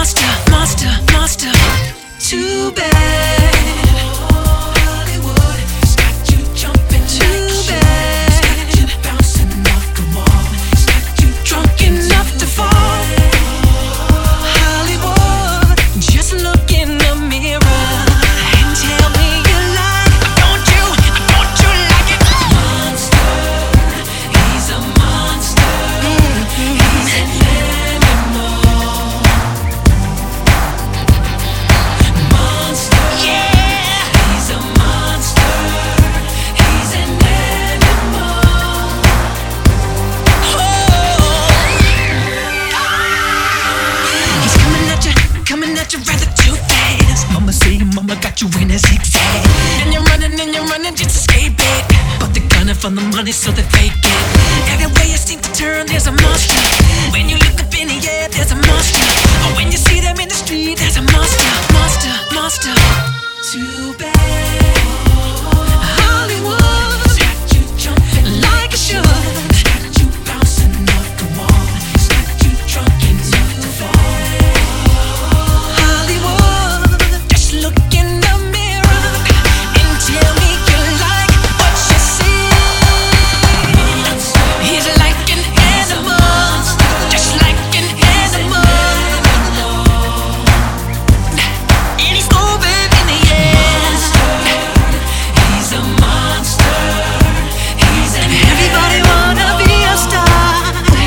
monster, monster, monster. Too bad. Hollywood has got you jumping like shit. It's got you bouncing off the wall. It's got you drunk enough to fall. Hollywood, just look in the mirror and tell me you like. Don't you like it? Monster, he's a monster. He's an animal. Monster, yeah. He's a monster. He's an animal. He's coming at you rather too fast. Mama say your mama got you in a zigzag. And you're running, just escape it. But they're gunning for the money, so they fake it. Everywhere you seem to turn, there's a monster. When you look up in the air, there's a monster. Or when you see them in the street, there's a monster, monster, monster. Too bad. Hollywood got you jumping like it should. Got you bouncing off the wall. It's got you drunk enough to fall. Hollywood, just look in the mirror and tell me you like what you see. He's like an animal, just like an animal. And he's moving in the air. He's a monster. He's an everybody wanna be a star.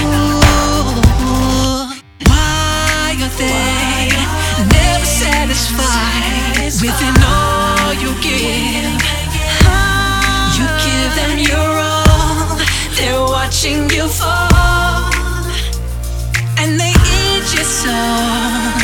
Why are they never satisfied within all you give? You give them your all, they're watching you fall, and they eat your soul.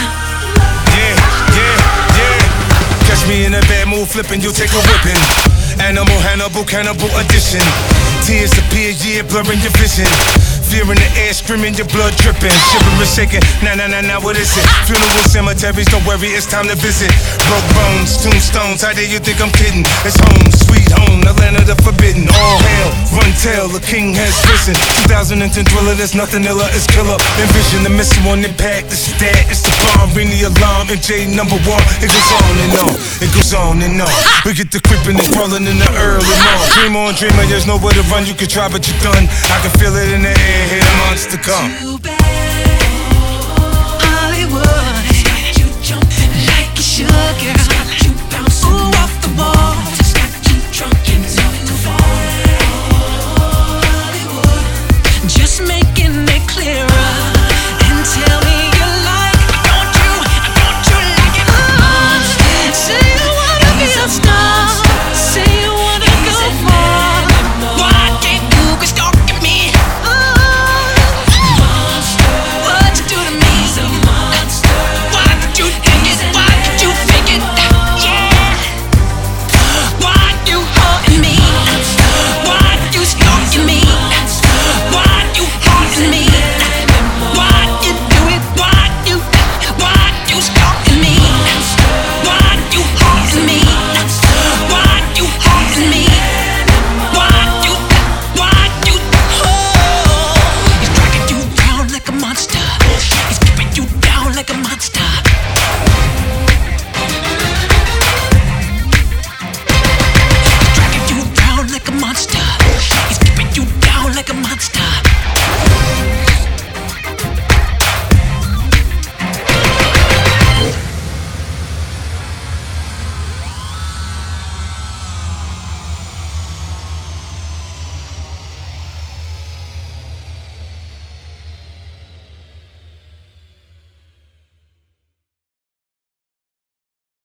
Yeah. Catch me in a bad mood, flipping, you take a whipping. Animal, Hannibal, cannibal edition. Tears appear, yeah, blurring your vision. Fear in the air, screaming, your blood dripping. Shivering, shaking, nah, what is it? Funeral cemeteries, don't worry, it's time to visit. Broke bones, tombstones, how dare you think I'm kidding? It's home, sweet home, the land of the forbidden. All hail, run tell, the king has risen. 2010 thriller, there's nothing iller, it's killer. Envision the missing one impact, this is that, it's the bomb. Ring the alarm, MJ #1. It goes on and on, it goes on and on. We get the creeping and crawling in the early morning. Dream on, dreamer, there's nowhere to run. You can try, but you're done. I can feel it in the air, here the monster come. Too bad. Hollywood got you jumping like you should, girl. Got you bouncing off the wall. Just got you drunk enough to fall. Hollywood, just making it clearer.